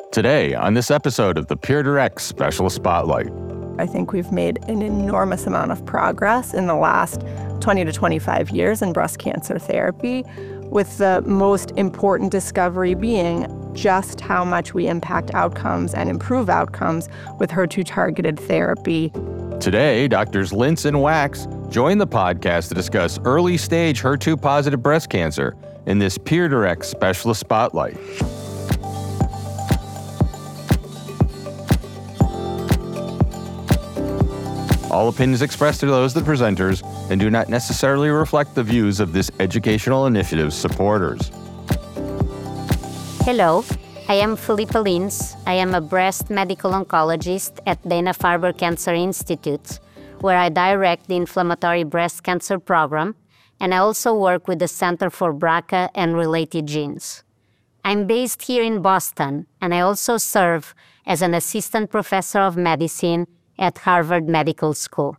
Today, on this episode of the PeerDirect Special Spotlight. I think we've made an enormous amount of progress in the last 20 to 25 years in breast cancer therapy, with the most important discovery being just how much we impact outcomes and improve outcomes with HER2-targeted therapy. Today, Doctors Lintz and Wax join the podcast to discuss early-stage HER2-positive breast cancer in this PeerDirect Specialist Spotlight. All opinions expressed are those of the presenters and do not necessarily reflect the views of this educational initiative's supporters. Hello, I am Felipa Lintz. I am a breast medical oncologist at Dana-Farber Cancer Institute, where I direct the inflammatory breast cancer program, and I also work with the Center for BRCA and related genes. I'm based here in Boston, and I also serve as an assistant professor of medicine at Harvard Medical School.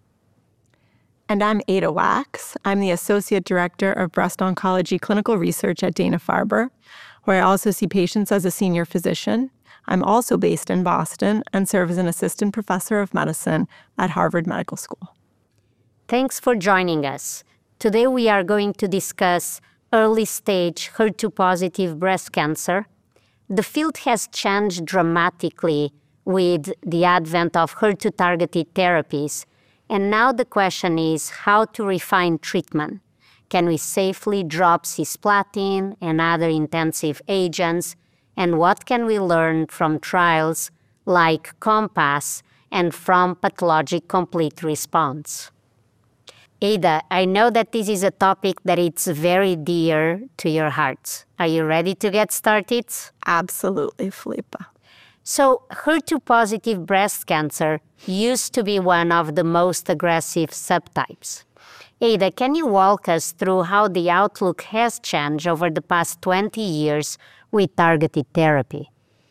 And I'm Ada Wax. I'm the Associate Director of Breast Oncology Clinical Research at Dana-Farber, where I also see patients as a senior physician. I'm also based in Boston and serve as an assistant professor of medicine at Harvard Medical School. Thanks for joining us. Today we are going to discuss early-stage HER2-positive breast cancer. The field has changed dramatically with the advent of HER2-targeted therapies, and now the question is how to refine treatment. Can we safely drop cisplatin and other intensive agents? And what can we learn from trials like CoMpass and from pathologic complete response? Ada, I know that this is a topic that it's very dear to your heart. Are you ready to get started? Absolutely, Felipa. So HER2-positive breast cancer used to be one of the most aggressive subtypes. Ada, can you walk us through how the outlook has changed over the past 20 years with targeted therapy?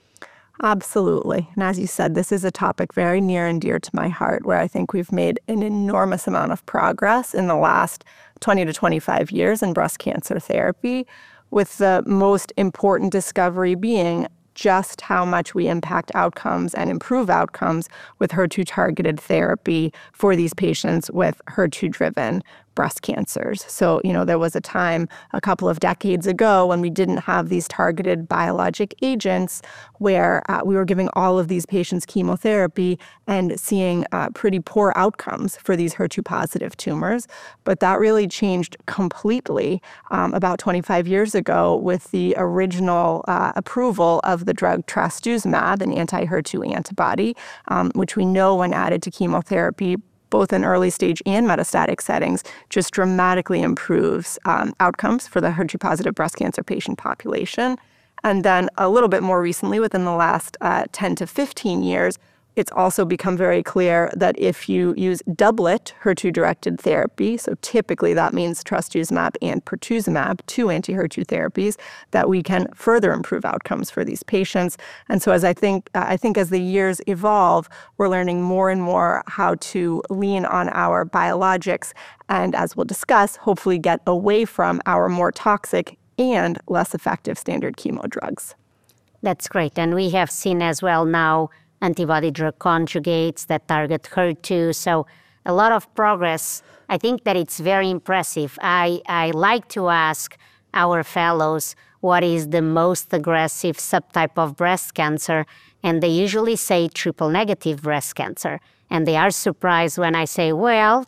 Absolutely. And as you said, this is a topic very near and dear to my heart, where I think we've made an enormous amount of progress in the last 20 to 25 years in breast cancer therapy, with the most important discovery being just how much we impact outcomes and improve outcomes with HER2-targeted therapy for these patients with HER2-driven breast cancers. So, there was a time a couple of decades ago when we didn't have these targeted biologic agents where we were giving all of these patients chemotherapy and seeing pretty poor outcomes for these HER2-positive tumors. But that really changed completely about 25 years ago with the original approval of the drug trastuzumab, an anti-HER2 antibody, which we know when added to chemotherapy, both in early stage and metastatic settings, just dramatically improves outcomes for the HER2-positive breast cancer patient population. And then a little bit more recently, within the last 10 to 15 years, it's also become very clear that if you use doublet HER2-directed therapy, so typically that means trastuzumab and pertuzumab, two anti-HER2 therapies, that we can further improve outcomes for these patients. And so as I think as the years evolve, we're learning more and more how to lean on our biologics and, as we'll discuss, hopefully get away from our more toxic and less effective standard chemo drugs. That's great. And we have seen as well now antibody-drug conjugates that target HER2. So a lot of progress. I think that it's very impressive. I like to ask our fellows what is the most aggressive subtype of breast cancer, and they usually say triple-negative breast cancer. And they are surprised when I say, well,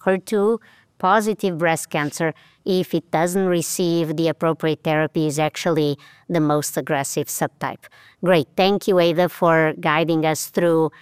HER2-positive breast cancer, if it doesn't receive the appropriate therapy, is actually the most aggressive subtype. Great. Thank you, Ada, for guiding us through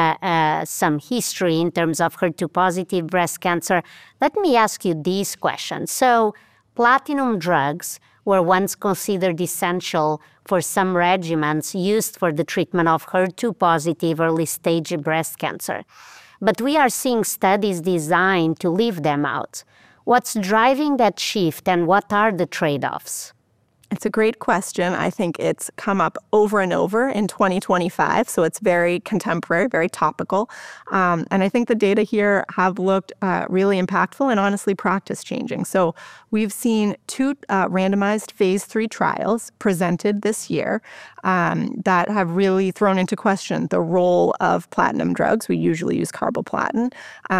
some history in terms of HER2-positive breast cancer. Let me ask you these questions. So, platinum drugs were once considered essential for some regimens used for the treatment of HER2-positive early-stage breast cancer. But we are seeing studies designed to leave them out. What's driving that shift, and what are the trade-offs? It's a great question. I think it's come up over and over in 2025, so it's very contemporary, very topical. And I think the data here have looked really impactful and honestly practice-changing. So we've seen 2 randomized phase 3 trials presented this year that have really thrown into question the role of platinum drugs. We usually use carboplatin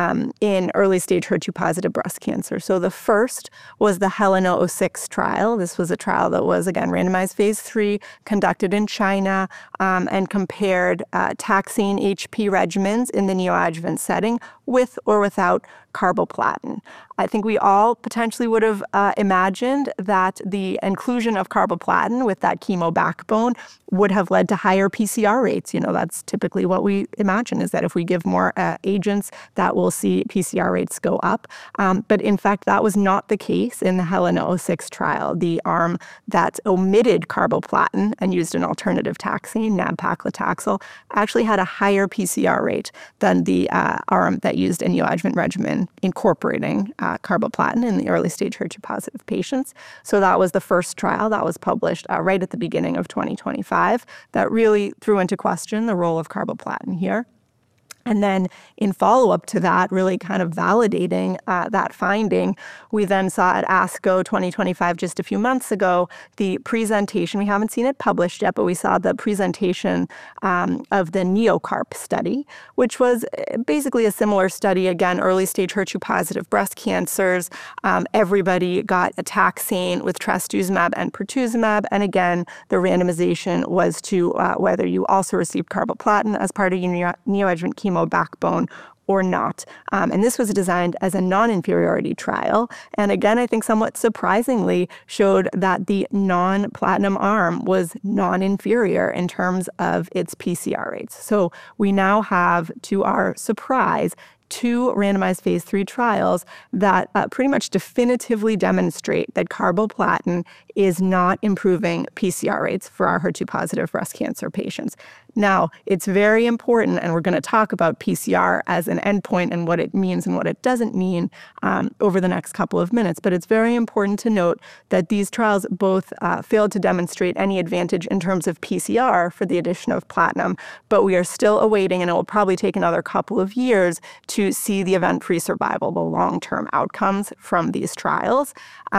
in early-stage HER2-positive breast cancer. So the first was the HELENA-06 trial. This was a trial that was, again, randomized phase 3, conducted in China, and compared taxane HP regimens in the neoadjuvant setting with or without carboplatin. I think we all potentially would have imagined that the inclusion of carboplatin with that chemo backbone would have led to higher PCR rates. That's typically what we imagine, is that if we give more agents, that we'll see PCR rates go up. But in fact, that was not the case in the HELENA-06 trial. The arm that omitted carboplatin and used an alternative taxane, nab-paclitaxel, actually had a higher PCR rate than the arm that used a neoadjuvant regimen incorporating carboplatin in the early-stage HER2-positive patients. So that was the first trial that was published right at the beginning of 2025 that really threw into question the role of carboplatin here. And then in follow-up to that, really kind of validating that finding, we then saw at ASCO 2025, just a few months ago, the presentation. We haven't seen it published yet, but we saw the presentation of the NeoCARP study, which was basically a similar study. Again, early-stage HER2-positive breast cancers. Everybody got a taxane with trastuzumab and pertuzumab. And again, the randomization was to whether you also received carboplatin as part of your neoadjuvant chemo backbone or not. And this was designed as a non-inferiority trial. And again, I think somewhat surprisingly showed that the non-platinum arm was non-inferior in terms of its PCR rates. So we now have, to our surprise, 2 randomized phase 3 trials that pretty much definitively demonstrate that carboplatin is not improving PCR rates for our HER2-positive breast cancer patients. Now, it's very important, and we're going to talk about PCR as an endpoint and what it means and what it doesn't mean over the next couple of minutes. But it's very important to note that these trials both failed to demonstrate any advantage in terms of PCR for the addition of platinum, but we are still awaiting, and it will probably take another couple of years to see the event-free survival, the long-term outcomes from these trials.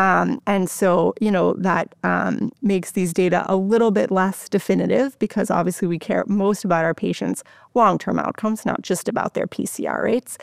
And so, that makes these data a little bit less definitive, because obviously we care most about our patients' long-term outcomes, not just about their PCR rates.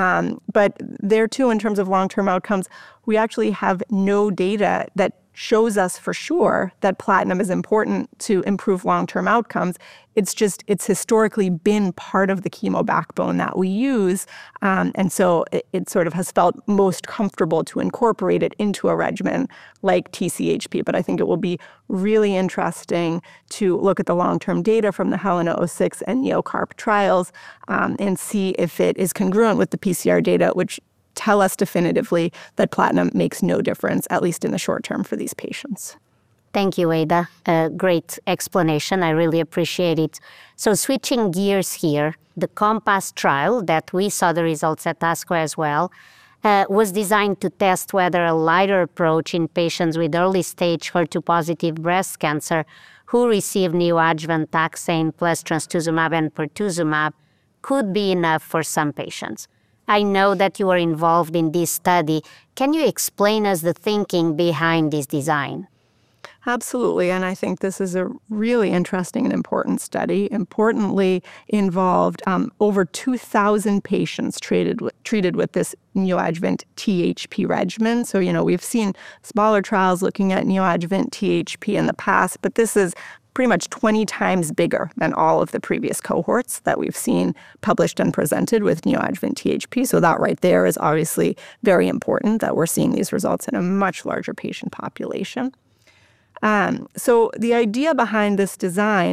But there too, in terms of long-term outcomes, we actually have no data that shows us for sure that platinum is important to improve long-term outcomes. It's historically been part of the chemo backbone that we use. And so it sort of has felt most comfortable to incorporate it into a regimen like TCHP. But I think it will be really interesting to look at the long-term data from the HELENA-06 and NeoCARP trials and see if it is congruent with the PCR data, which tell us definitively that platinum makes no difference, at least in the short term, for these patients. Thank you, Ada. A great explanation. I really appreciate it. So switching gears here, the CoMpass trial that we saw the results at ASCO as well was designed to test whether a lighter approach in patients with early-stage HER2-positive breast cancer who receive neoadjuvant taxane plus trastuzumab and pertuzumab could be enough for some patients. I know that you are involved in this study. Can you explain us the thinking behind this design? Absolutely, and I think this is a really interesting and important study. Importantly, involved over 2,000 patients treated with this neoadjuvant THP regimen. So, we've seen smaller trials looking at neoadjuvant THP in the past, but this is pretty much 20 times bigger than all of the previous cohorts that we've seen published and presented with neoadjuvant THP. So that right there is obviously very important, that we're seeing these results in a much larger patient population. So the idea behind this design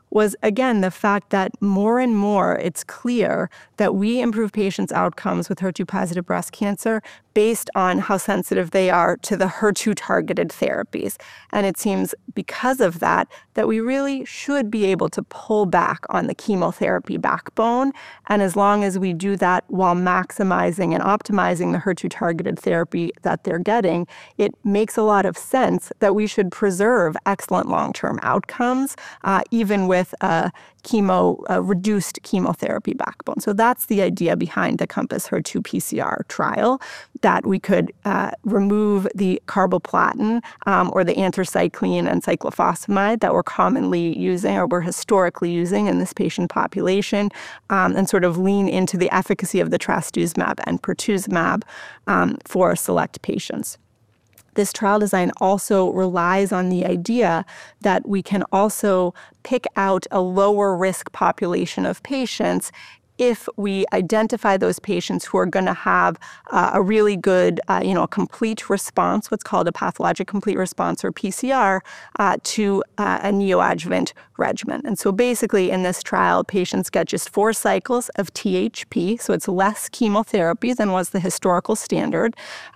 was, again, the fact that more and more it's clear that we improve patients' outcomes with HER2-positive breast cancer based on how sensitive they are to the HER2-targeted therapies. And it seems because of that we really should be able to pull back on the chemotherapy backbone. And as long as we do that while maximizing and optimizing the HER2-targeted therapy that they're getting, it makes a lot of sense that we should preserve excellent long-term outcomes, even with a reduced chemotherapy backbone. So that's the idea behind the CoMpass HER2 PCR trial, that we could remove the carboplatin or the anthracycline and cyclophosphamide that we're commonly using or we're historically using in this patient population, and sort of lean into the efficacy of the trastuzumab and pertuzumab for select patients. This trial design also relies on the idea that we can also pick out a lower risk population of patients if we identify those patients who are going to have a really good, a complete response, what's called a pathologic complete response or PCR, to a neoadjuvant regimen. And so basically in this trial, patients get just 4 cycles of THP, so it's less chemotherapy than was the historical standard.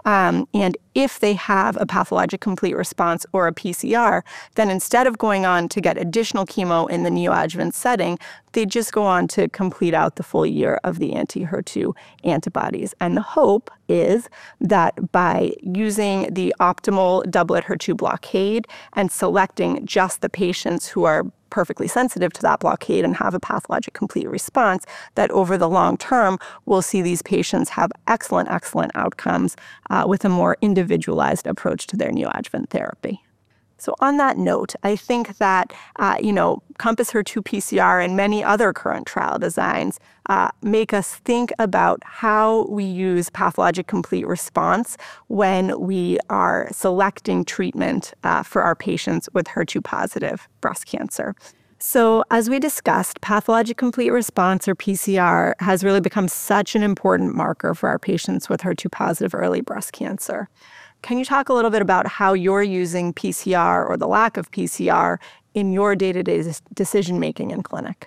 And if they have a pathologic complete response or a PCR, then instead of going on to get additional chemo in the neoadjuvant setting, they just go on to complete out the full year of the anti-HER2 antibodies. And the hope is that by using the optimal doublet HER2 blockade and selecting just the patients who are perfectly sensitive to that blockade and have a pathologic complete response, that over the long term, we'll see these patients have excellent outcomes with a more individualized approach to their neoadjuvant therapy. So on that note, I think that, CoMpass HER2 PCR and many other current trial designs make us think about how we use pathologic complete response when we are selecting treatment for our patients with HER2-positive breast cancer. So as we discussed, pathologic complete response, or PCR, has really become such an important marker for our patients with HER2-positive early breast cancer. Can you talk a little bit about how you're using PCR or the lack of PCR in your day-to-day decision-making in clinic?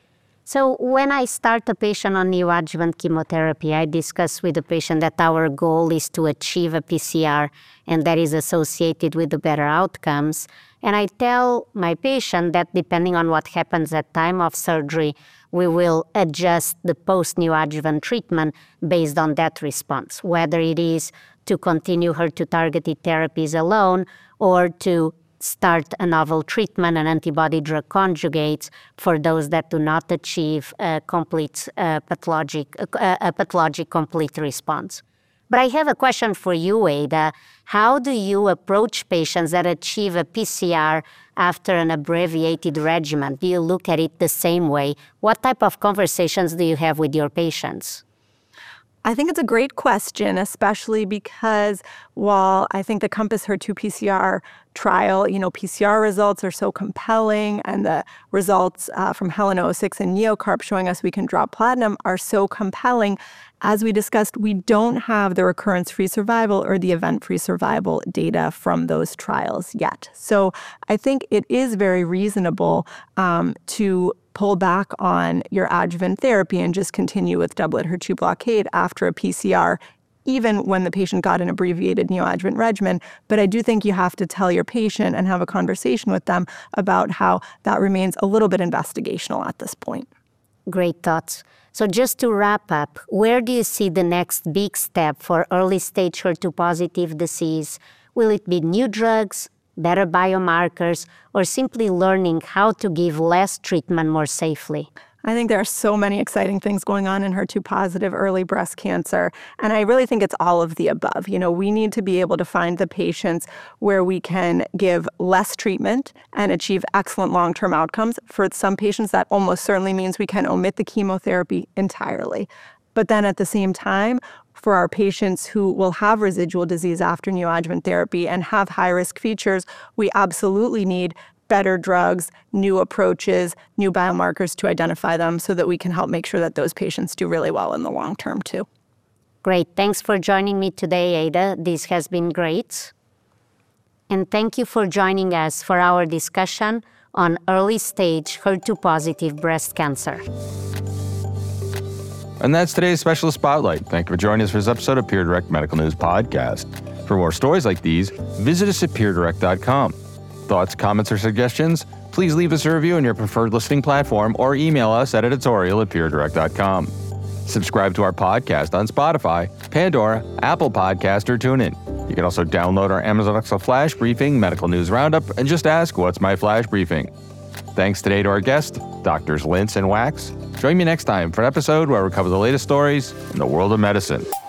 So when I start a patient on neoadjuvant chemotherapy, I discuss with the patient that our goal is to achieve a PCR, and that is associated with the better outcomes. And I tell my patient that depending on what happens at time of surgery, we will adjust the post-neoadjuvant treatment based on that response, whether it is to continue HER2-targeted therapies alone or to start a novel treatment, an antibody-drug conjugates, for those that do not achieve a pathologic complete response. But I have a question for you, Ada. How do you approach patients that achieve a PCR after an abbreviated regimen? Do you look at it the same way? What type of conversations do you have with your patients? I think it's a great question, especially because while I think the CoMpass HER2 PCR trial, PCR results are so compelling, and the results from HELEN-006 and NeoCARP showing us we can drop platinum are so compelling, as we discussed, we don't have the recurrence-free survival or the event-free survival data from those trials yet. So I think it is very reasonable to pull back on your adjuvant therapy and just continue with doublet HER2 blockade after a PCR, even when the patient got an abbreviated neoadjuvant regimen. But I do think you have to tell your patient and have a conversation with them about how that remains a little bit investigational at this point. Great thoughts. So just to wrap up, where do you see the next big step for early-stage HER2-positive disease? Will it be new drugs, better biomarkers, or simply learning how to give less treatment more safely? I think there are so many exciting things going on in HER2-positive early breast cancer, and I really think it's all of the above. We need to be able to find the patients where we can give less treatment and achieve excellent long-term outcomes. For some patients, that almost certainly means we can omit the chemotherapy entirely. But then at the same time, for our patients who will have residual disease after neoadjuvant therapy and have high-risk features, we absolutely need better drugs, new approaches, new biomarkers to identify them so that we can help make sure that those patients do really well in the long term too. Great. Thanks for joining me today, Ada. This has been great. And thank you for joining us for our discussion on early-stage HER2-positive breast cancer. And that's today's Specialist Spotlight. Thank you for joining us for this episode of Peer Direct Medical News Podcast. For more stories like these, visit us at peerdirect.com. Thoughts, comments, or suggestions? Please leave us a review on your preferred listening platform or email us at editorial@peerdirect.com. Subscribe to our podcast on Spotify, Pandora, Apple Podcast, or TuneIn. You can also download our Amazon Alexa Flash Briefing Medical News Roundup and just ask, "What's my Flash Briefing?" Thanks today to our guests, Drs. Lintz and Wax. Join me next time for an episode where we cover the latest stories in the world of medicine.